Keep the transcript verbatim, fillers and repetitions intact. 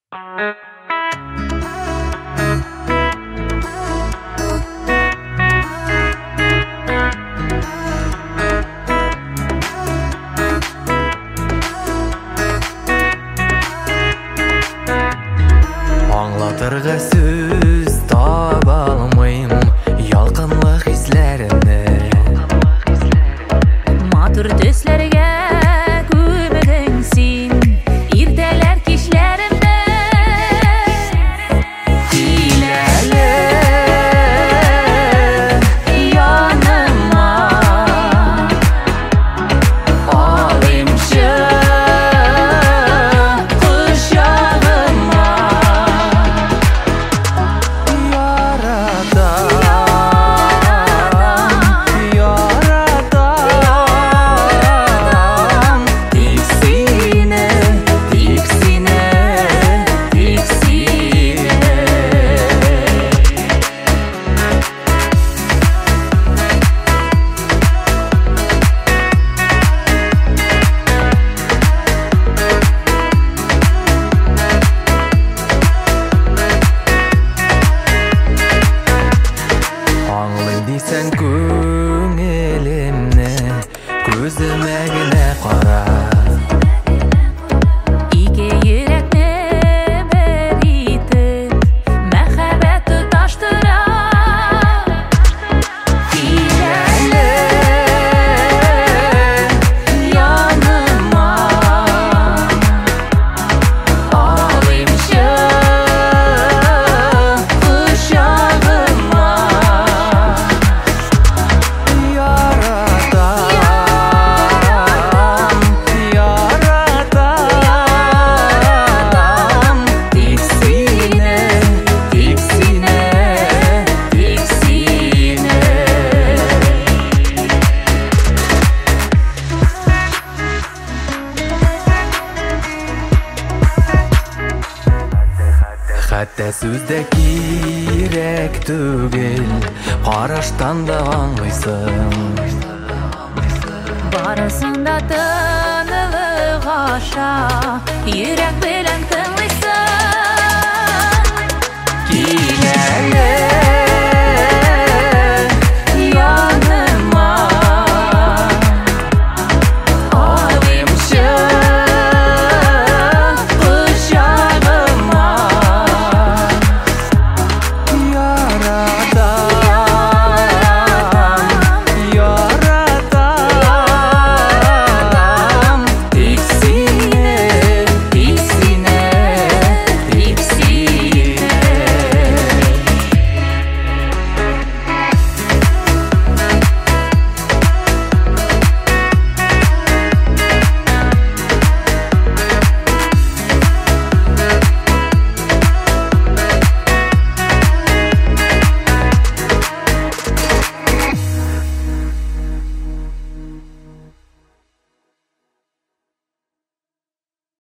Аңлатырга сүз таба алмыйм ялкынлык хисләремне. Матур төсләргә күмегең син, иртәләр кичләремдә. Киләле яныма, алыймчы кочагыма. Дисәң күңелемне күземә генә кара. Ике йөрәкне бер итеп мәхәббәт тоташтыра. Киләле яныма, алыймчы кочагыма. Хәтта сүздә кирәк түгел, караштан да аңлыйсың. Барысын да тынылык аша, йөрәк белән